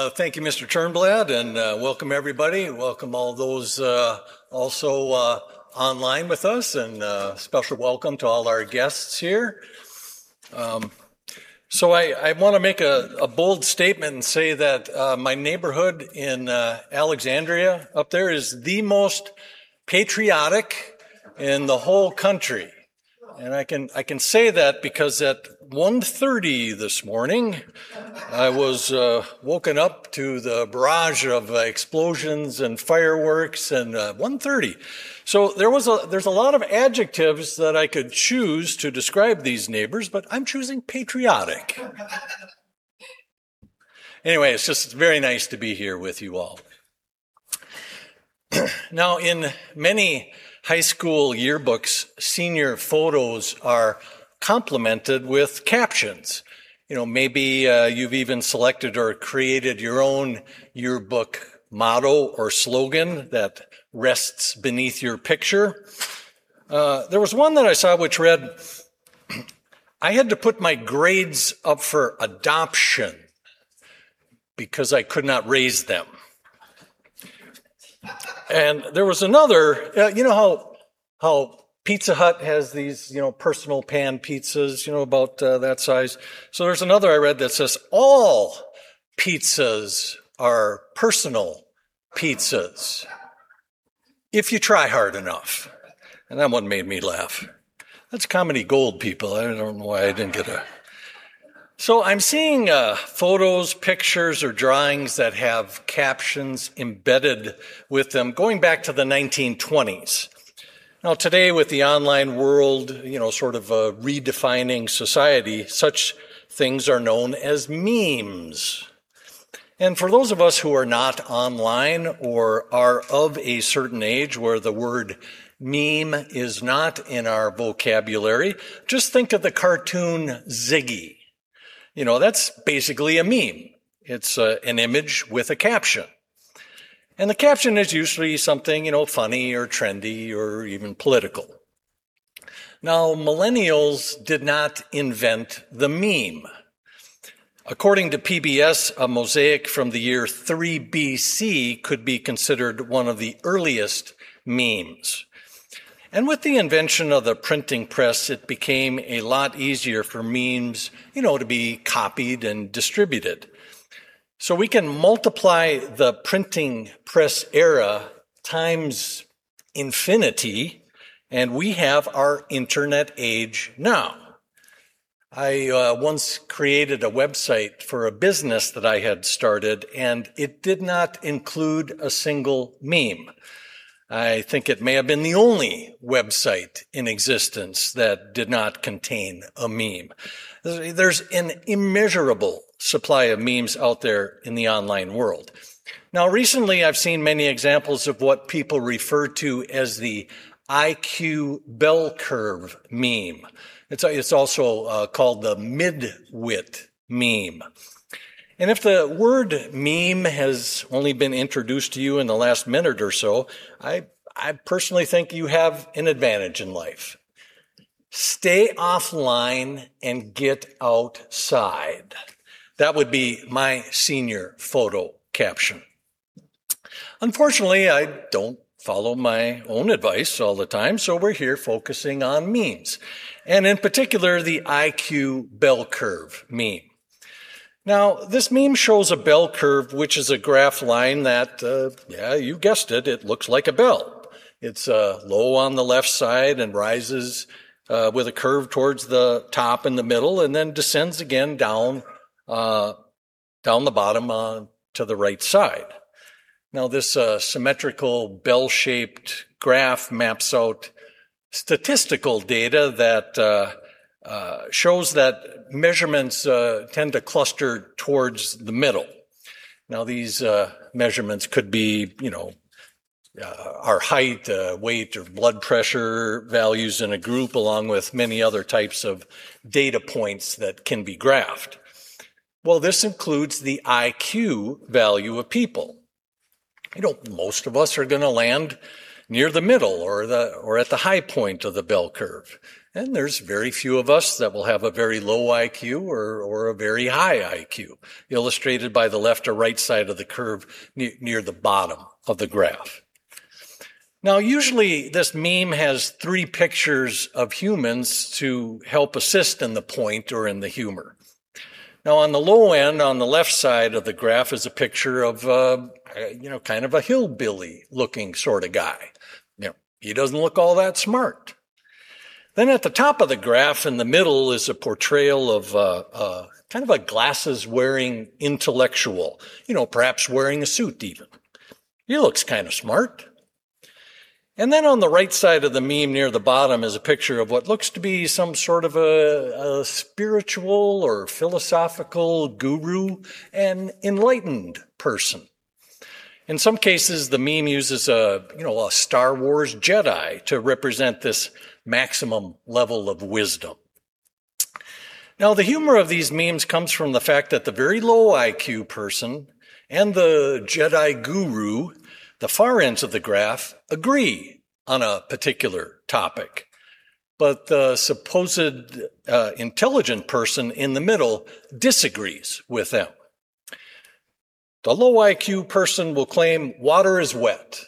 Thank you, Mr. Turnblad, and welcome everybody. Welcome all those also online with us, and special welcome to all our guests here. So I want to make a bold statement and say that my neighborhood in Alexandria up there is the most patriotic in the whole country. And I can say that because at 1:30 this morning, I was woken up to the barrage of explosions and fireworks, and 1:30. So there's a lot of adjectives that I could choose to describe these neighbors, but I'm choosing patriotic. Anyway, it's just very nice to be here with you all. Now, in many high school yearbooks, senior photos are complemented with captions. You know, maybe you've even selected or created your own yearbook motto or slogan that rests beneath your picture. There was one that I saw which read, "I had to put my grades up for adoption because I could not raise them." And there was another, you know how Pizza Hut has these, personal pan pizzas, about that size. So there's another I read that says, "All pizzas are personal pizzas if you try hard enough." And that one made me laugh. That's comedy gold, people. I don't know why I didn't get a... So I'm seeing photos, pictures, or drawings that have captions embedded with them going back to the 1920s. Now today with the online world, sort of redefining society, such things are known as memes. And for those of us who are not online or are of a certain age where the word meme is not in our vocabulary, just think of the cartoon Ziggy. That's basically a meme. It's an image with a caption. And the caption is usually something, funny or trendy or even political. Now, millennials did not invent the meme. According to PBS, a mosaic from the year 3 BC could be considered one of the earliest memes. And with the invention of the printing press, it became a lot easier for memes, to be copied and distributed. So we can multiply the printing press era times infinity, and we have our internet age now. I once created a website for a business that I had started, and it did not include a single meme. I think it may have been the only website in existence that did not contain a meme. There's an immeasurable supply of memes out there in the online world. Now, recently I've seen many examples of what people refer to as the IQ bell curve meme. It's also called the midwit meme. And if the word meme has only been introduced to you in the last minute or so, I personally think you have an advantage in life. Stay offline and get outside. That would be my senior photo caption. Unfortunately, I don't follow my own advice all the time, so we're here focusing on memes, and in particular, the IQ bell curve meme. Now, this meme shows a bell curve, which is a graph line that, you guessed it, it looks like a bell. It's low on the left side and rises with a curve towards the top in the middle, and then descends again down the bottom to the right side. Now, this symmetrical bell-shaped graph maps out statistical data that shows that measurements tend to cluster towards the middle. Now, these measurements could be, our height, weight, or blood pressure values in a group, along with many other types of data points that can be graphed. Well, this includes the IQ value of people. Most of us are going to land near the middle or at the high point of the bell curve. And there's very few of us that will have a very low IQ or a very high IQ, illustrated by the left or right side of the curve near the bottom of the graph. Now, usually this meme has three pictures of humans to help assist in the point or in the humor. Now, on the low end, on the left side of the graph is a picture of, kind of a hillbilly looking sort of guy. He doesn't look all that smart. Then at the top of the graph in the middle is a portrayal of kind of a glasses-wearing intellectual, perhaps wearing a suit even. He looks kind of smart. And then on the right side of the meme near the bottom is a picture of what looks to be some sort of a spiritual or philosophical guru, an enlightened person. In some cases, the meme uses a Star Wars Jedi to represent this maximum level of wisdom. Now, the humor of these memes comes from the fact that the very low IQ person and the Jedi guru, the far ends of the graph, agree on a particular topic. But the supposed intelligent person in the middle disagrees with them. The low IQ person will claim water is wet.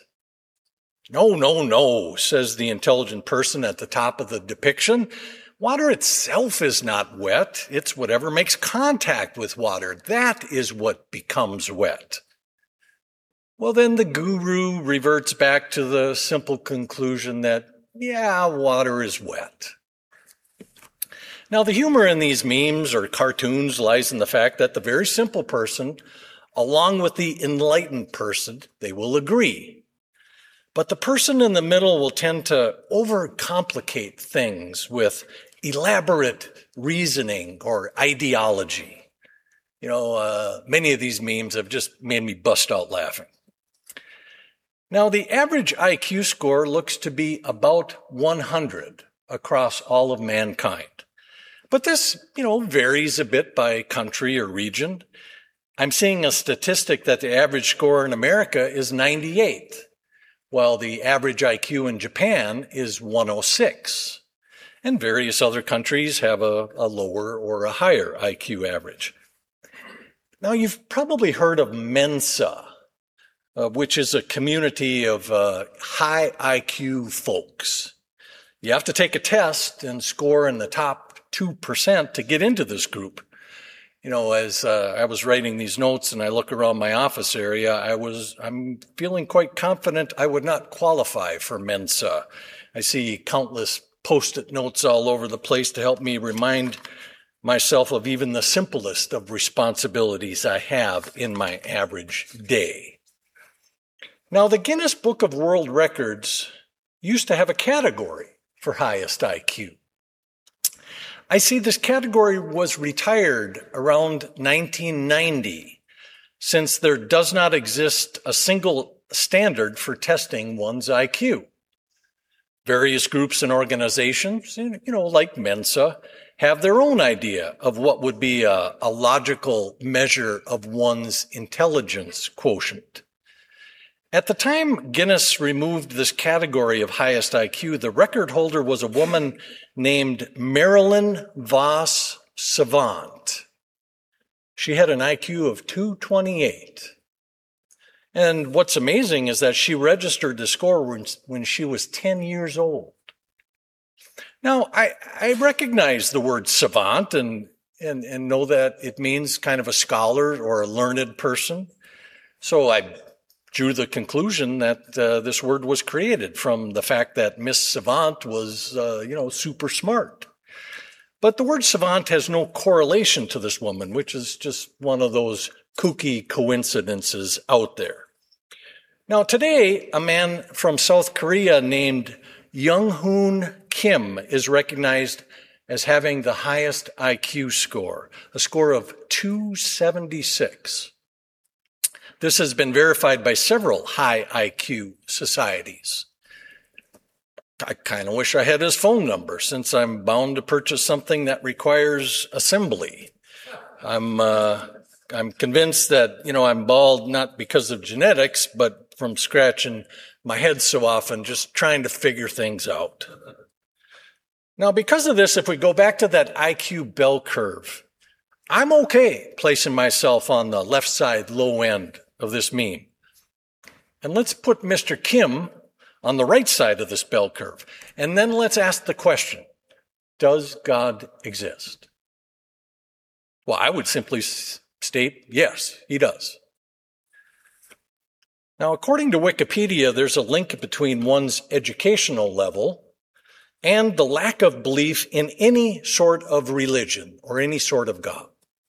No, says the intelligent person at the top of the depiction. Water itself is not wet. It's whatever makes contact with water. That is what becomes wet. Well, then the guru reverts back to the simple conclusion that, water is wet. Now, the humor in these memes or cartoons lies in the fact that the very simple person, along with the enlightened person, they will agree. But the person in the middle will tend to overcomplicate things with elaborate reasoning or ideology. Many of these memes have just made me bust out laughing. Now, the average IQ score looks to be about 100 across all of mankind. But this, varies a bit by country or region. I'm seeing a statistic that the average score in America is 98. While the average IQ in Japan is 106. And various other countries have a lower or a higher IQ average. Now, you've probably heard of Mensa, which is a community of high IQ folks. You have to take a test and score in the top 2% to get into this group. As I was writing these notes and I look around my office area, I'm feeling quite confident I would not qualify for Mensa. I see countless Post-it notes all over the place to help me remind myself of even the simplest of responsibilities I have in my average day. Now, the Guinness Book of World Records used to have a category for highest IQ. I see this category was retired around 1990, since there does not exist a single standard for testing one's IQ. Various groups and organizations, like Mensa, have their own idea of what would be a logical measure of one's intelligence quotient. At the time Guinness removed this category of highest IQ, the record holder was a woman named Marilyn Vos Savant. She had an IQ of 228. And what's amazing is that she registered the score when she was 10 years old. Now, I recognize the word savant and know that it means kind of a scholar or a learned person. So I drew the conclusion that this word was created from the fact that Miss Savant was, super smart. But the word savant has no correlation to this woman, which is just one of those kooky coincidences out there. Now, today, a man from South Korea named Young-hoon Kim is recognized as having the highest IQ score, a score of 276. This has been verified by several high IQ societies. I kind of wish I had his phone number, since I'm bound to purchase something that requires assembly. I'm convinced that, I'm bald not because of genetics, but from scratching my head so often, just trying to figure things out. Now, because of this, if we go back to that IQ bell curve, I'm okay placing myself on the left side, low end of this meme. And let's put Mr. Kim on the right side of this bell curve. And then let's ask the question, does God exist? Well, I would simply state, yes, he does. Now, according to Wikipedia, there's a link between one's educational level and the lack of belief in any sort of religion or any sort of God.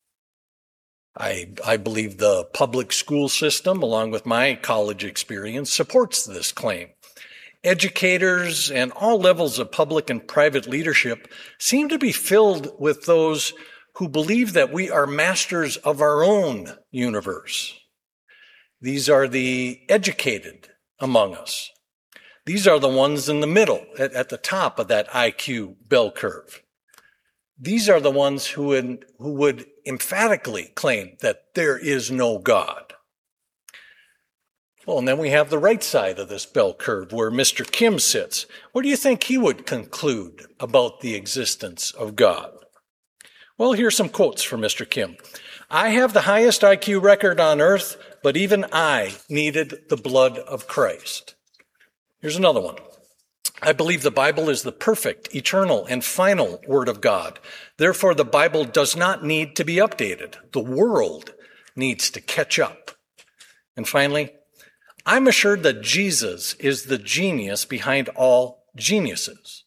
I believe the public school system, along with my college experience, supports this claim. Educators and all levels of public and private leadership seem to be filled with those who believe that we are masters of our own universe. These are the educated among us. These are the ones in the middle, at the top of that IQ bell curve. These are the ones who would emphatically claim that there is no God. Well, and then we have the right side of this bell curve where Mr. Kim sits. What do you think he would conclude about the existence of God? Well, here's some quotes from Mr. Kim. I have the highest IQ record on earth, but even I needed the blood of Christ. Here's another one. I believe the Bible is the perfect, eternal, and final Word of God. Therefore, the Bible does not need to be updated. The world needs to catch up. And finally, I'm assured that Jesus is the genius behind all geniuses.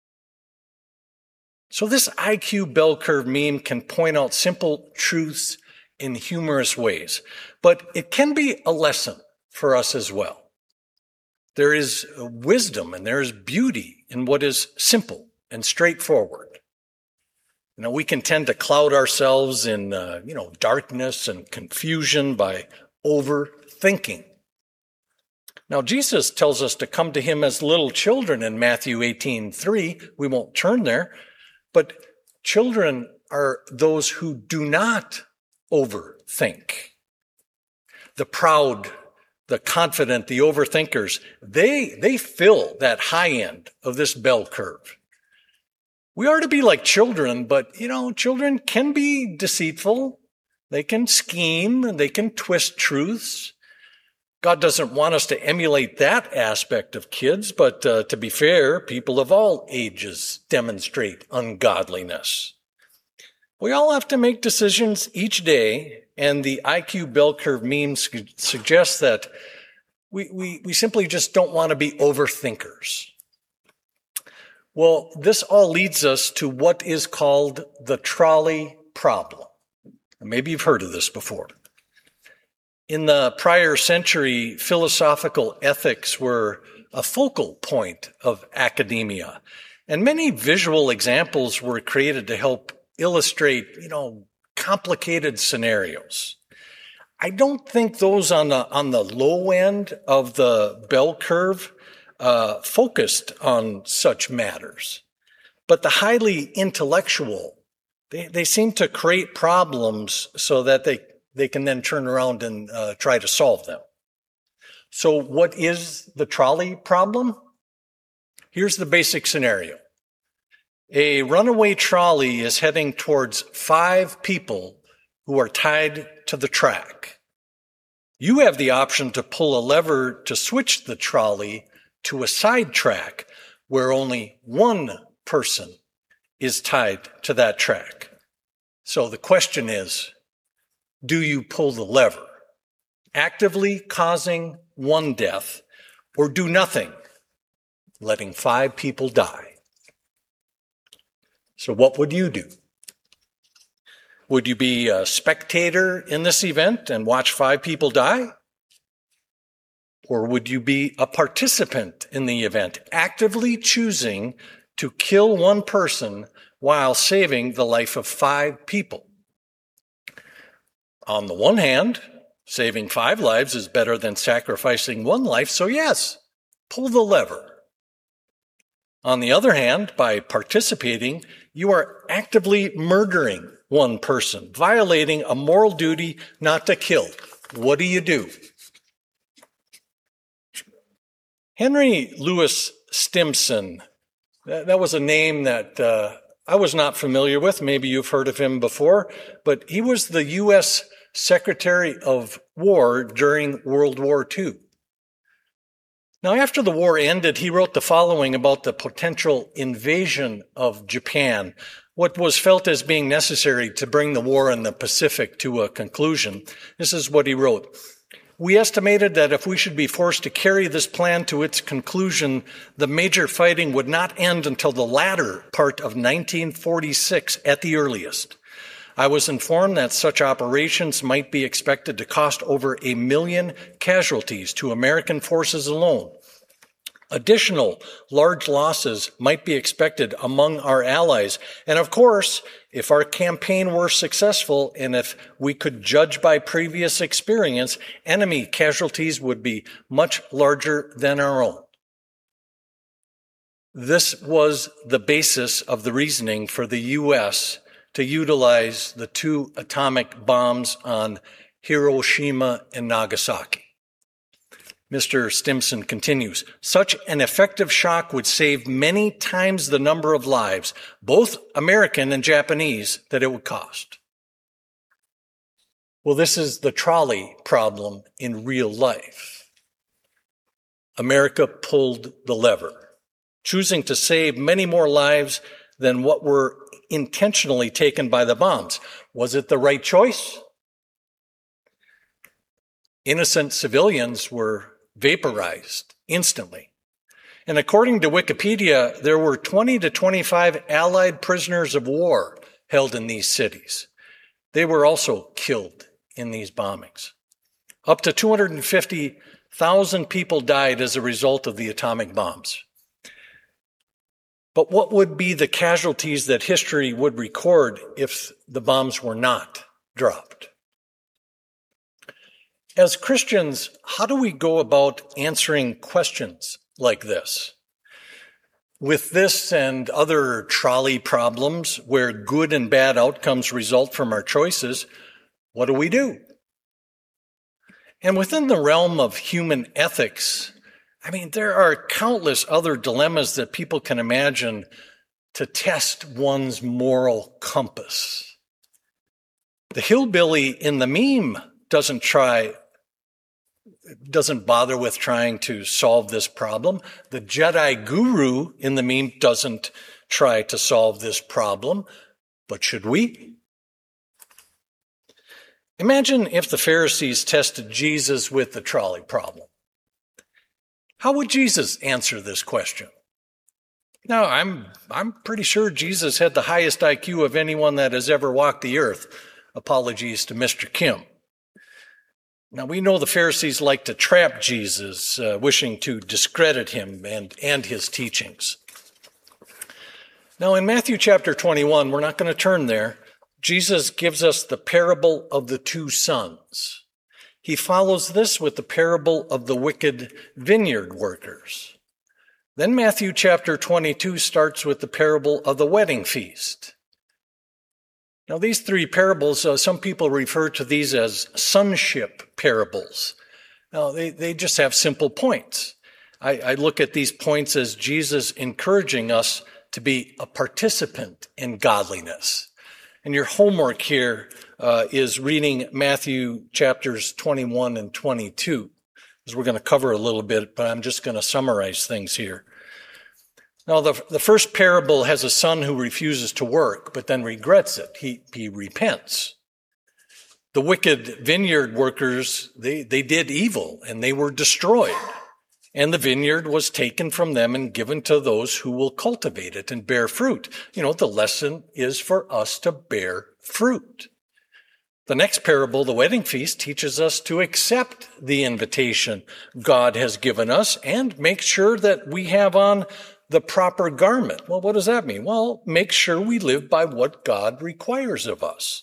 So this IQ bell curve meme can point out simple truths in humorous ways, but it can be a lesson for us as well. There is wisdom and there is beauty in what is simple and straightforward. We can tend to cloud ourselves in, darkness and confusion by overthinking. Now, Jesus tells us to come to him as little children in Matthew 18:3. We won't turn there, but children are those who do not overthink. The proud, the confident, the overthinkers, they fill that high end of this bell curve. We are to be like children, but, children can be deceitful. They can scheme and they can twist truths. God doesn't want us to emulate that aspect of kids, but to be fair, people of all ages demonstrate ungodliness. We all have to make decisions each day, and the IQ bell curve meme suggests that we simply just don't want to be overthinkers. Well, this all leads us to what is called the trolley problem. Maybe you've heard of this before. In the prior century, philosophical ethics were a focal point of academia, and many visual examples were created to help illustrate, complicated scenarios. I don't think those on the low end of the bell curve focused on such matters. But the highly intellectual, they seem to create problems so that they can then turn around and try to solve them. So what is the trolley problem? Here's the basic scenario. A runaway trolley is heading towards 5 people who are tied to the track. You have the option to pull a lever to switch the trolley to a side track where only one person is tied to that track. So the question is, do you pull the lever, actively causing one death, or do nothing, letting 5 people die? So what would you do? Would you be a spectator in this event and watch 5 people die? Or would you be a participant in the event, actively choosing to kill one person while saving the life of 5 people? On the one hand, saving 5 lives is better than sacrificing 1 life, so yes, pull the lever. On the other hand, by participating, you are actively murdering one person, violating a moral duty not to kill. What do? Henry Louis Stimson, That was a name that I was not familiar with. Maybe you've heard of him before, but he was the U.S. Secretary of War during World War II. Now, after the war ended, he wrote the following about the potential invasion of Japan, what was felt as being necessary to bring the war in the Pacific to a conclusion. This is what he wrote. We estimated that if we should be forced to carry this plan to its conclusion, the major fighting would not end until the latter part of 1946 at the earliest. I was informed that such operations might be expected to cost over 1 million casualties to American forces alone. Additional large losses might be expected among our allies. And of course, if our campaign were successful and if we could judge by previous experience, enemy casualties would be much larger than our own. This was the basis of the reasoning for the U.S. to utilize the 2 atomic bombs on Hiroshima and Nagasaki. Mr. Stimson continues, such an effective shock would save many times the number of lives, both American and Japanese, that it would cost. Well, this is the trolley problem in real life. America pulled the lever, choosing to save many more lives than what were intentionally taken by the bombs. Was it the right choice? Innocent civilians were vaporized instantly. And according to Wikipedia, there were 20 to 25 Allied prisoners of war held in these cities. They were also killed in these bombings. Up to 250,000 people died as a result of the atomic bombs. But what would be the casualties that history would record if the bombs were not dropped? As Christians, how do we go about answering questions like this? With this and other trolley problems where good and bad outcomes result from our choices, what do we do? And within the realm of human ethics, there are countless other dilemmas that people can imagine to test one's moral compass. The hillbilly in the meme doesn't bother with trying to solve this problem. The Jedi guru in the meme doesn't try to solve this problem. But should we? Imagine if the Pharisees tested Jesus with the trolley problem. How would Jesus answer this question? Now, I'm pretty sure Jesus had the highest IQ of anyone that has ever walked the earth. Apologies to Mr. Kim. Now, we know the Pharisees like to trap Jesus, wishing to discredit him and his teachings. Now, in Matthew chapter 21, we're not going to turn there. Jesus gives us the parable of the 2 sons. He follows this with the parable of the wicked vineyard workers. Then Matthew chapter 22 starts with the parable of the wedding feast. Now, these 3 parables, some people refer to these as sonship parables. Now, they just have simple points. I look at these points as Jesus encouraging us to be a participant in godliness. And your homework here is reading Matthew chapters 21 and 22, because we're going to cover a little bit, but I'm just going to summarize things here. Now, the first parable has a son who refuses to work, but then regrets it. He repents. The wicked vineyard workers, they did evil, and they were destroyed. And the vineyard was taken from them and given to those who will cultivate it and bear fruit. The lesson is for us to bear fruit. The next parable, the wedding feast, teaches us to accept the invitation God has given us and make sure that we have on the proper garment. Well, what does that mean? Well, make sure we live by what God requires of us.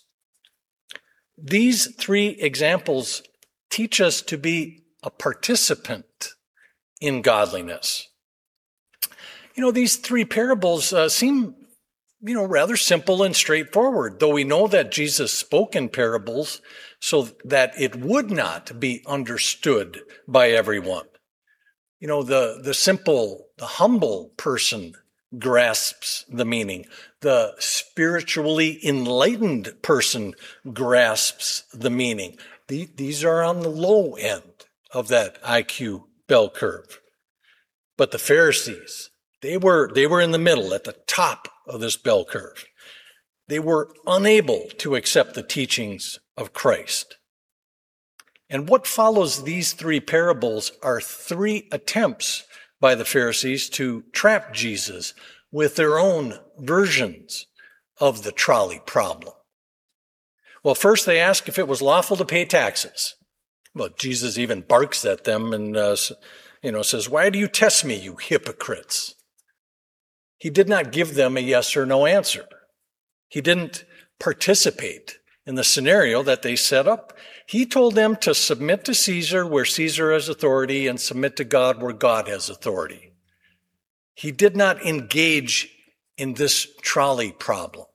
These 3 examples teach us to be a participant in godliness. These 3 parables seem, rather simple and straightforward, though we know that Jesus spoke in parables so that it would not be understood by everyone. The simple, the humble person grasps the meaning. The spiritually enlightened person grasps the meaning. These are on the low end of that IQ bell curve. But the Pharisees, they were in the middle, at the top of this bell curve. They were unable to accept the teachings of Christ. And what follows these three parables are three attempts by the Pharisees to trap Jesus with their own versions of the trolley problem. Well, first they ask if it was lawful to pay taxes. Well, Jesus even barks at them and says, "Why do you test me, you hypocrites?" He did not give them a yes or no answer. He didn't participate in the scenario that they set up. He told them to submit to Caesar where Caesar has authority and submit to God where God has authority. He did not engage in this trolley problem.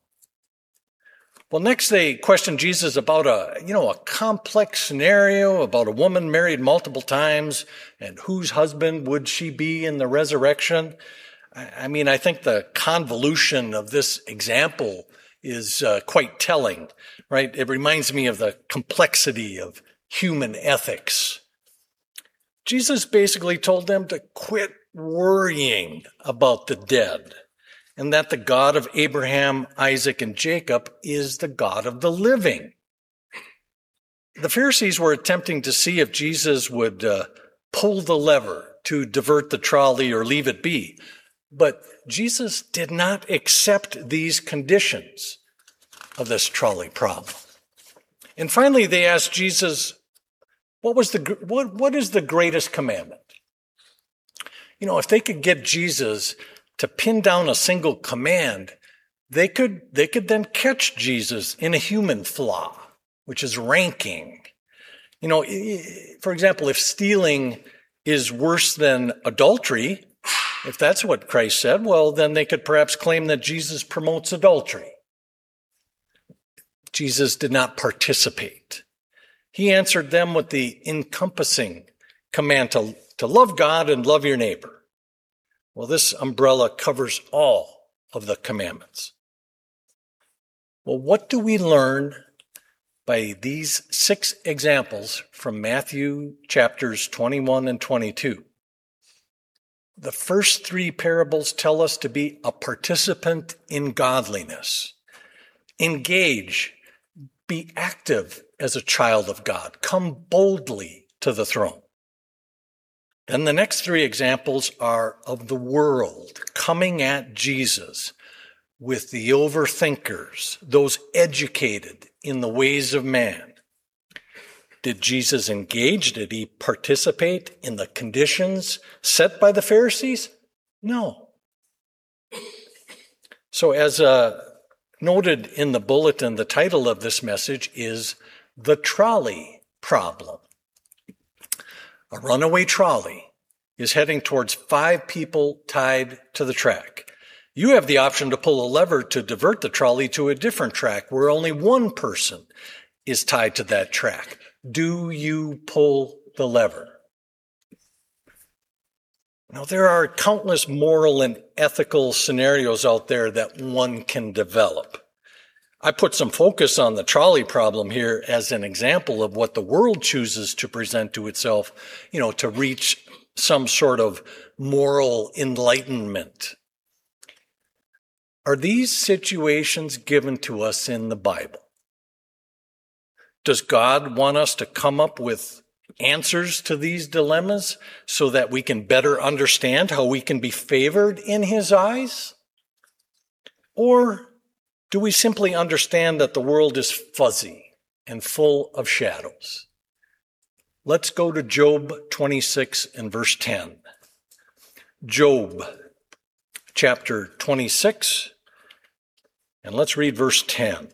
Well, next they questioned Jesus about a complex scenario about a woman married multiple times and whose husband would she be in the resurrection. I think the convolution of this example is quite telling, right? It reminds me of the complexity of human ethics. Jesus basically told them to quit worrying about the dead and that the God of Abraham, Isaac, and Jacob is the God of the living. The Pharisees were attempting to see if Jesus would pull the lever to divert the trolley or leave it be. But Jesus did not accept these conditions of this trolley problem. And finally, they asked Jesus, what is the greatest commandment? If they could get Jesus to pin down a single command, they could then catch Jesus in a human flaw, which is ranking. For example, if stealing is worse than adultery, if that's what Christ said, well, then they could perhaps claim that Jesus promotes adultery. Jesus did not participate. He answered them with the encompassing command to love God and love your neighbor. Well, this umbrella covers all of the commandments. Well, what do we learn by these 6 examples from Matthew chapters 21 and 22? The first 3 parables tell us to be a participant in godliness. Engage, be active as a child of God. Come boldly to the throne. Then the next 3 examples are of the world coming at Jesus with the overthinkers, those educated in the ways of man. Did Jesus engage? Did he participate in the conditions set by the Pharisees? No. So as noted in the bulletin, the title of this message is The Trolley Problem. A runaway trolley is heading towards 5 people tied to the track. You have the option to pull a lever to divert the trolley to a different track where only one person is tied to that track. Do you pull the lever? Now, there are countless moral and ethical scenarios out there that one can develop. I put some focus on the trolley problem here as an example of what the world chooses to present to itself, to reach some sort of moral enlightenment. Are these situations given to us in the Bible? Does God want us to come up with answers to these dilemmas so that we can better understand how we can be favored in His eyes? Or do we simply understand that the world is fuzzy and full of shadows? Let's go to Job 26 and verse 10. Job chapter 26, and let's read verse 10.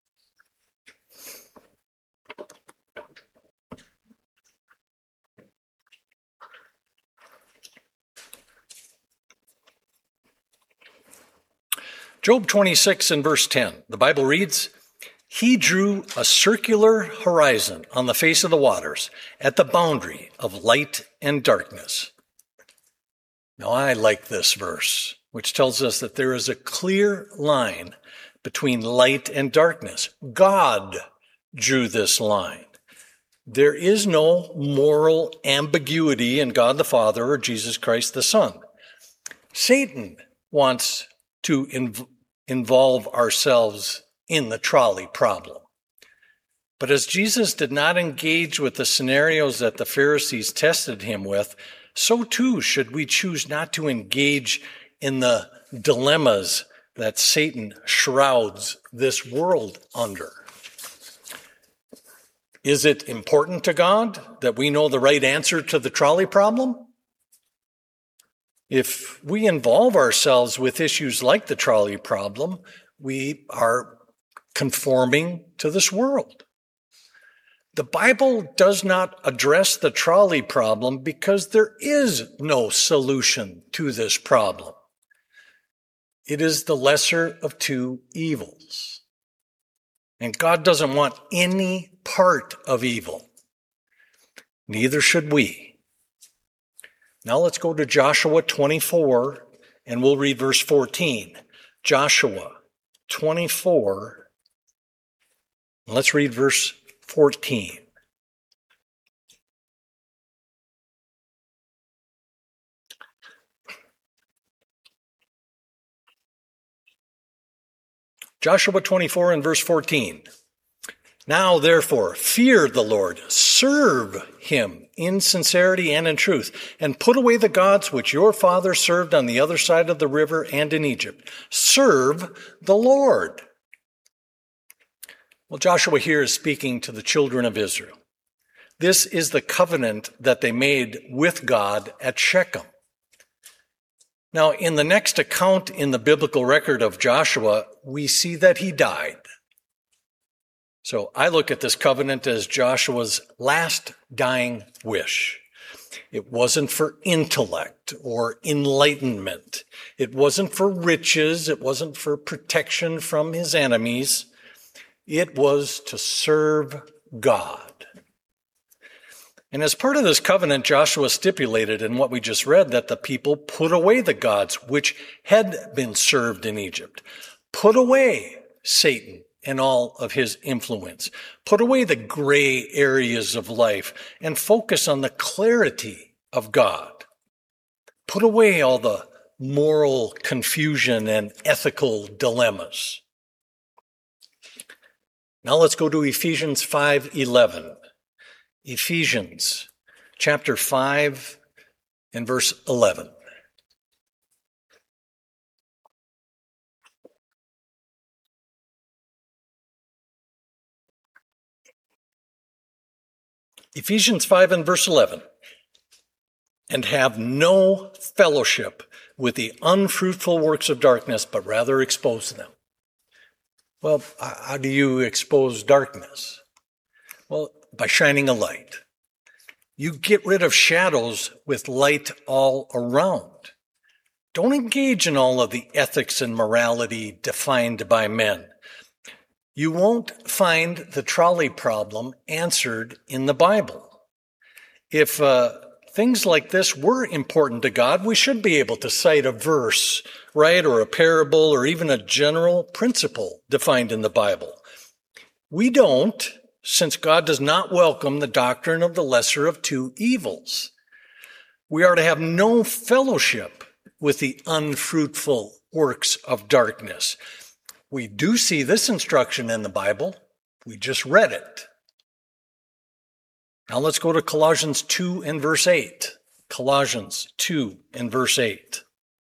Job 26 and verse 10, the Bible reads, He drew a circular horizon on the face of the waters at the boundary of light and darkness. Now, I like this verse. which tells us that there is a clear line between light and darkness. God drew this line. There is no moral ambiguity in God the Father or Jesus Christ the Son. Satan wants to involve ourselves in the trolley problem. But as Jesus did not engage with the scenarios that the Pharisees tested him with, so too should we choose not to engage in the dilemmas that Satan shrouds this world under. Is it important to God that we know the right answer to the trolley problem? If we involve ourselves with issues like the trolley problem, we are conforming to this world. The Bible does not address the trolley problem because there is no solution to this problem. It is the lesser of two evils. And God doesn't want any part of evil. Neither should we. Now let's go to Joshua 24 and we'll read verse 14. Joshua 24, let's read verse 14. Joshua 24 and verse 14. Now, therefore, fear the Lord, serve him in sincerity and in truth, and put away the gods which your father served on the other side of the river and in Egypt. Serve the Lord. Well, Joshua here is speaking to the children of Israel. This is the covenant that they made with God at Shechem. Now, in the next account in the biblical record of Joshua, we see that he died. So I look at this covenant as Joshua's last dying wish. It wasn't for intellect or enlightenment. It wasn't for riches. It wasn't for protection from his enemies. It was to serve God. And as part of this covenant, Joshua stipulated in what we just read that the people put away the gods which had been served in Egypt. Put away Satan and all of his influence. Put away the gray areas of life and focus on the clarity of God. Put away all the moral confusion and ethical dilemmas. Now let's go to Ephesians 5:11. Ephesians chapter 5 and verse 11. Ephesians 5 and verse 11. And have no fellowship with the unfruitful works of darkness, but rather expose them. Well, how do you expose darkness? Well, by shining a light. You get rid of shadows with light all around. Don't engage in all of the ethics and morality defined by men. You won't find the trolley problem answered in the Bible. If things like this were important to God, we should be able to cite a verse, right, or a parable, or even a general principle defined in the Bible. We don't, since God does not welcome the doctrine of the lesser of two evils. We are to have no fellowship with the unfruitful works of darkness. We do see this instruction in the Bible. We just read it. Now let's go to Colossians 2 and verse 8. Colossians 2 and verse 8.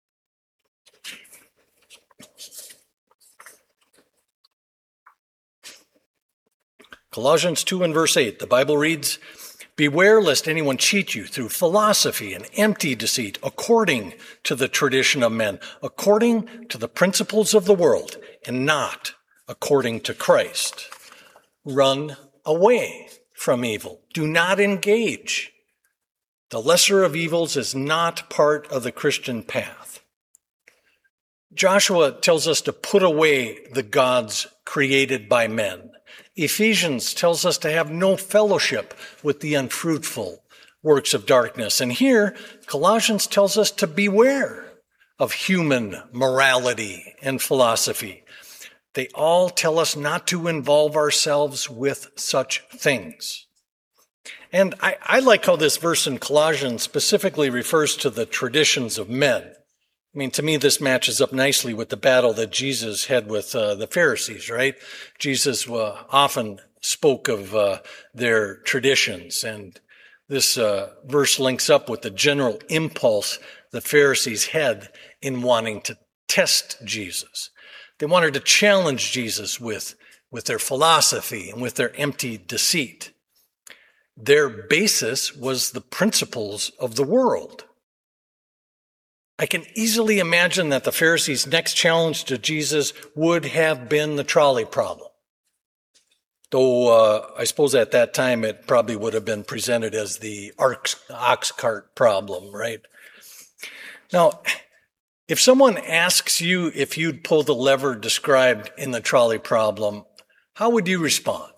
Colossians 2 and verse 8, the Bible reads, Beware lest anyone cheat you through philosophy and empty deceit, according to the tradition of men, according to the principles of the world, and not according to Christ. Run away from evil. Do not engage. The lesser of evils is not part of the Christian path. Joshua tells us to put away the gods created by men. Ephesians tells us to have no fellowship with the unfruitful works of darkness. And here, Colossians tells us to beware of human morality and philosophy. They all tell us not to involve ourselves with such things. And I like how this verse in Colossians specifically refers to the traditions of men. I mean, to me, this matches up nicely with the battle that Jesus had with the Pharisees, right? Jesus often spoke of their traditions, and this verse links up with the general impulse the Pharisees had in wanting to test Jesus. They wanted to challenge Jesus with their philosophy and with their empty deceit. Their basis was the principles of the world. I can easily imagine that the Pharisees' next challenge to Jesus would have been the trolley problem. Though I suppose at that time it probably would have been presented as the ox cart problem, right? Now, if someone asks you if you'd pull the lever described in the trolley problem, how would you respond?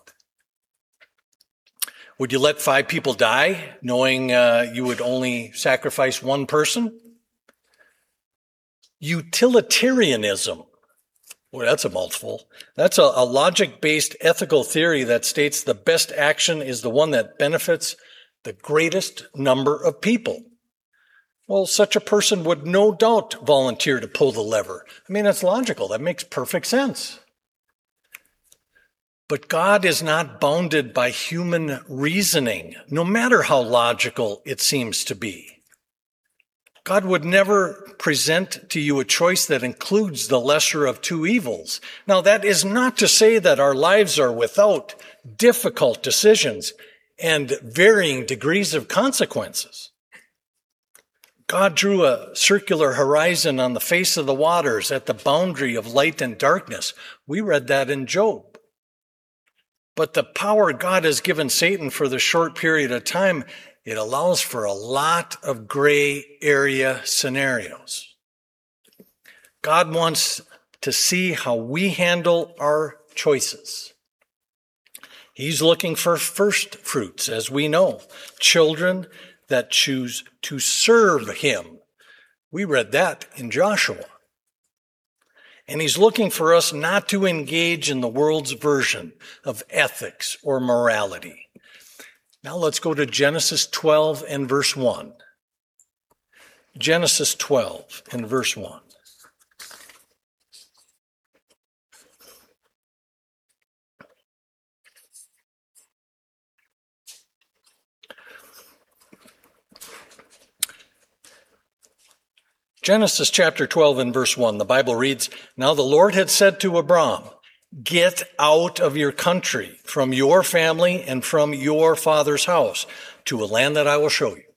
Would you let 5 people die, knowing you would only sacrifice one person? Utilitarianism. Well, that's a mouthful. That's a logic-based ethical theory that states the best action is the one that benefits the greatest number of people. Well, such a person would no doubt volunteer to pull the lever. I mean, it's logical. That makes perfect sense. But God is not bounded by human reasoning, no matter how logical it seems to be. God would never present to you a choice that includes the lesser of 2 evils. Now, that is not to say that our lives are without difficult decisions and varying degrees of consequences. God drew a circular horizon on the face of the waters at the boundary of light and darkness. We read that in Job. But the power God has given Satan for the short period of time, it allows for a lot of gray area scenarios. God wants to see how we handle our choices. He's looking for first fruits, as we know, children that choose to serve him. We read that in Joshua. And he's looking for us not to engage in the world's version of ethics or morality. Now let's go to Genesis 12 and verse 1. Genesis 12 and verse 1. Genesis chapter 12 and verse 1, the Bible reads, "Now the Lord had said to Abram, 'Get out of your country, from your family and from your father's house, to a land that I will show you.'"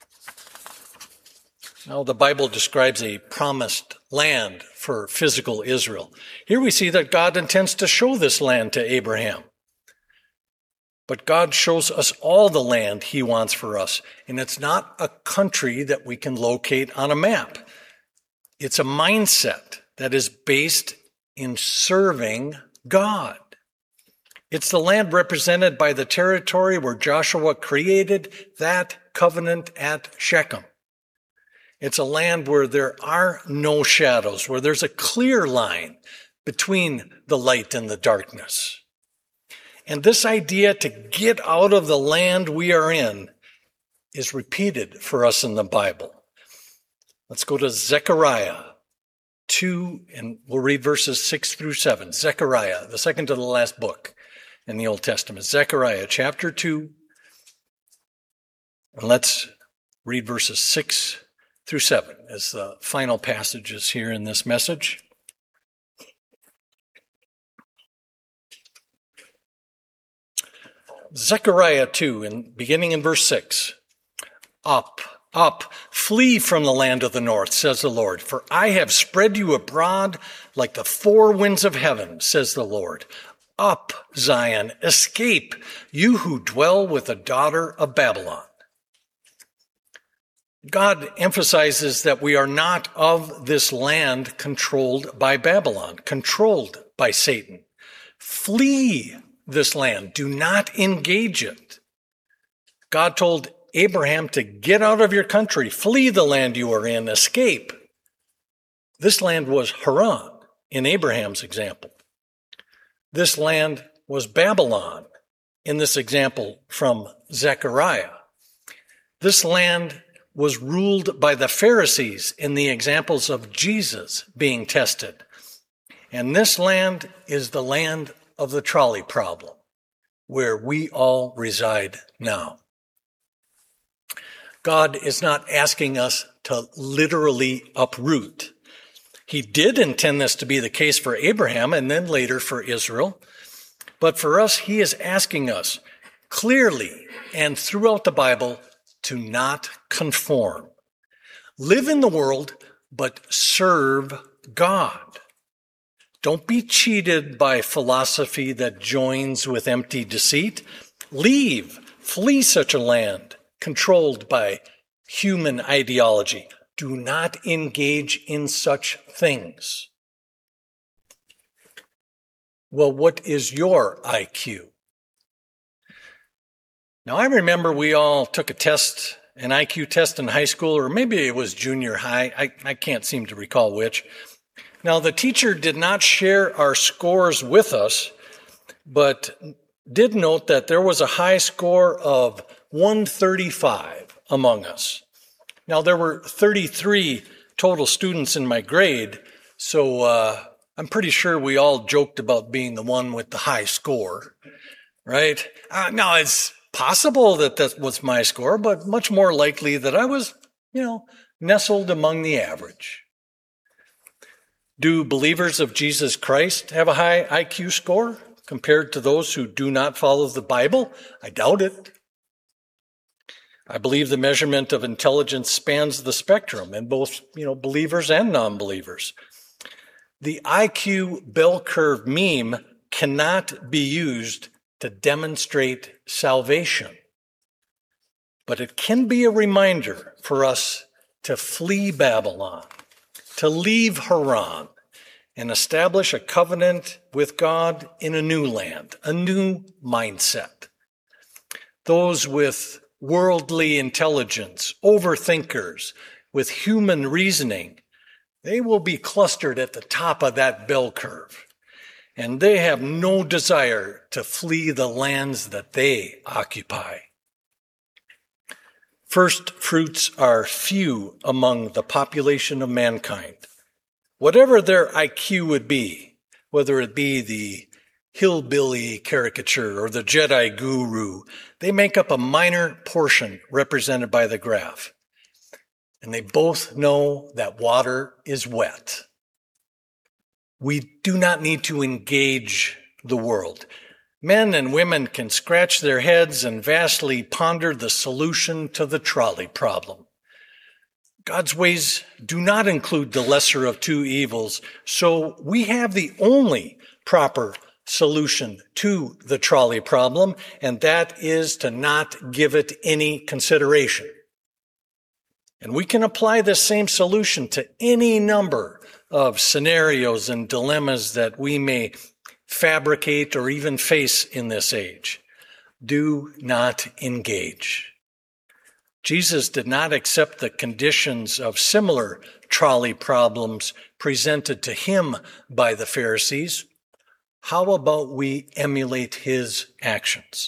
Now the Bible describes a promised land for physical Israel. Here we see that God intends to show this land to Abraham. But God shows us all the land he wants for us, and it's not a country that we can locate on a map. It's a mindset that is based in serving God. It's the land represented by the territory where Joshua created that covenant at Shechem. It's a land where there are no shadows, where there's a clear line between the light and the darkness. And this idea to get out of the land we are in is repeated for us in the Bible. Let's go to Zechariah 2, and we'll read verses 6 through 7. Zechariah, the second to the last book in the Old Testament. Zechariah chapter 2, and let's read verses 6 through 7 as the final passages here in this message. Zechariah 2, and beginning in verse 6. "Up, up, flee from the land of the north, says the Lord, for I have spread you abroad like the 4 winds of heaven, says the Lord. Up, Zion, escape, you who dwell with the daughter of Babylon." God emphasizes that we are not of this land controlled by Babylon, controlled by Satan. Flee this land. Do not engage it. God told Abraham to get out of your country, flee the land you are in, escape. This land was Haran in Abraham's example. This land was Babylon in this example from Zechariah. This land was ruled by the Pharisees in the examples of Jesus being tested. And this land is the land of the trolley problem, where we all reside now. God is not asking us to literally uproot. He did intend this to be the case for Abraham and then later for Israel. But for us, he is asking us clearly and throughout the Bible to not conform. Live in the world, but serve God. Don't be cheated by philosophy that joins with empty deceit. Flee such a land controlled by human ideology. Do not engage in such things. Well, what is your IQ? Now, I remember we all took an IQ test in high school, or maybe it was junior high. I can't seem to recall which. Now, the teacher did not share our scores with us, but did note that there was a high score of 135 among us. Now, there were 33 total students in my grade, so I'm pretty sure we all joked about being the one with the high score, right? Now, it's possible that was my score, but much more likely that I was, nestled among the average. Do believers of Jesus Christ have a high IQ score compared to those who do not follow the Bible? I doubt it. I believe the measurement of intelligence spans the spectrum in both, believers and non-believers. The IQ bell curve meme cannot be used to demonstrate salvation, but it can be a reminder for us to flee Babylon, to leave Haran, and establish a covenant with God in a new land, a new mindset. Those with worldly intelligence, overthinkers, with human reasoning, they will be clustered at the top of that bell curve, and they have no desire to flee the lands that they occupy. First fruits are few among the population of mankind. Whatever their IQ would be, whether it be the hillbilly caricature or the Jedi guru, they make up a minor portion represented by the graph. And they both know that water is wet. We do not need to engage the world. Men and women can scratch their heads and vastly ponder the solution to the trolley problem. God's ways do not include the lesser of two evils, so we have the only proper solution to the trolley problem, and that is to not give it any consideration. And we can apply this same solution to any number of scenarios and dilemmas that we may fabricate or even face in this age. Do not engage. Jesus did not accept the conditions of similar trolley problems presented to him by the Pharisees. How about we emulate his actions?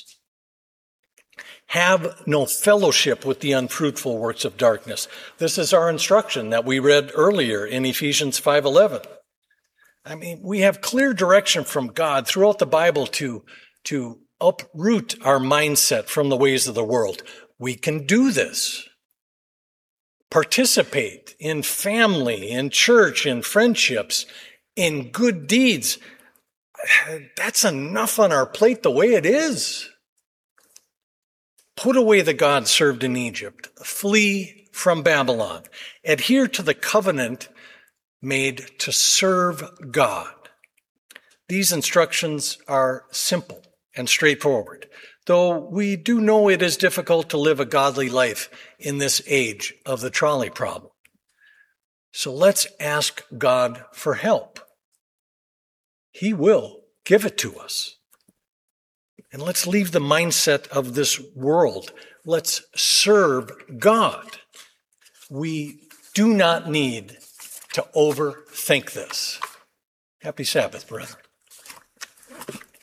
Have no fellowship with the unfruitful works of darkness. This is our instruction that we read earlier in Ephesians 5:11. We have clear direction from God throughout the Bible to uproot our mindset from the ways of the world. We can do this. Participate in family, in church, in friendships, in good deeds. That's enough on our plate the way it is. Put away the gods served in Egypt. Flee from Babylon. Adhere to the covenant made to serve God. These instructions are simple and straightforward, though we do know it is difficult to live a godly life in this age of the trolley problem. So let's ask God for help. He will give it to us. And let's leave the mindset of this world. Let's serve God. We do not need to overthink this. Happy Sabbath, brethren.